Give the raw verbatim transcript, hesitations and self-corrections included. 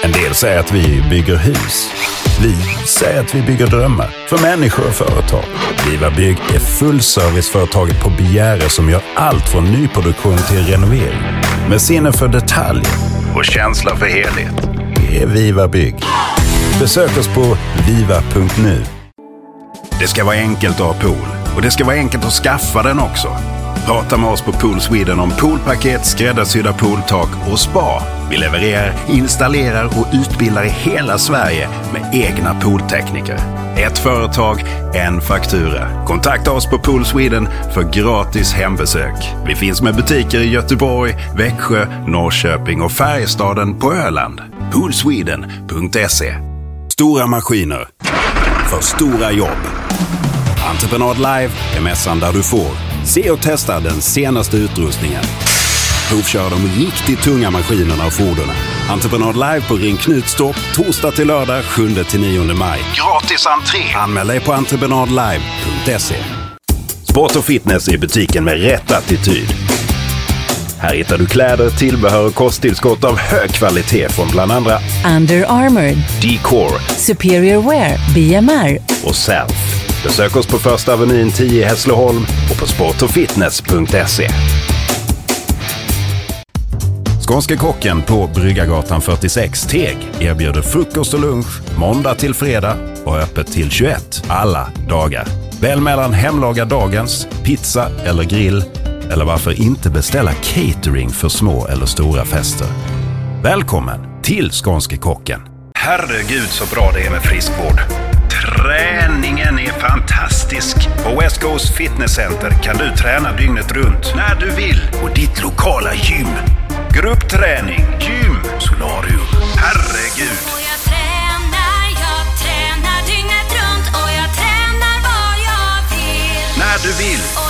En del säger att vi bygger hus. Vi säger att vi bygger drömmar för människor och företag. Viva Bygg är fullserviceföretaget på Begäre som gör allt från nyproduktion till renovering. Med sinne för detaljer och känsla för helhet. Det är Viva Bygg. Besök oss på viva punkt nu. Det ska vara enkelt att ha pool. Och det ska vara enkelt att skaffa den också. Prata med oss på Pool Sweden om poolpaket, skräddarsydda pooltak och spa. Vi levererar, installerar och utbildar i hela Sverige med egna pooltekniker. Ett företag, en faktura. Kontakta oss på Pool Sweden för gratis hembesök. Vi finns med butiker i Göteborg, Växjö, Norrköping och Färjestaden på Öland. poolsweden punkt se. Stora maskiner för stora jobb. Entreprenad Live är mässan där du får se och testa den senaste utrustningen. Provkör de riktigt tunga maskinerna och fordonen. Entreprenad Live på Ring Knutstorp, torsdag till lördag, sjunde till nionde maj. Gratis entré! Anmäl dig på entreprenad live punkt se. Sport och fitness i butiken med rätt attityd. Här hittar du kläder, tillbehör och kosttillskott av hög kvalitet från bland andra Under Armour, D-Core, Superior Wear, B M R och Self. Besök oss på Första Avenyn tio i Hässleholm och på sport och fitness punkt se. Skånska kocken på Bryggargatan fyrtiosex Teg erbjuder frukost och lunch måndag till fredag och öppet till tjugoett alla dagar. Väl mellan hemlaga dagens, pizza eller grill, eller varför inte beställa catering för små eller stora fester. Välkommen till Skånska kocken. Herregud så bra det är med friskvård. Träningen är fantastisk. På West Coast Fitness Center kan du träna dygnet runt när du vill. Och ditt lokala gym. Gruppträning, gym, solarium. Herregud. Och jag tränar, jag tränar dygnet runt. Och jag tränar vad jag vill. När du vill. Och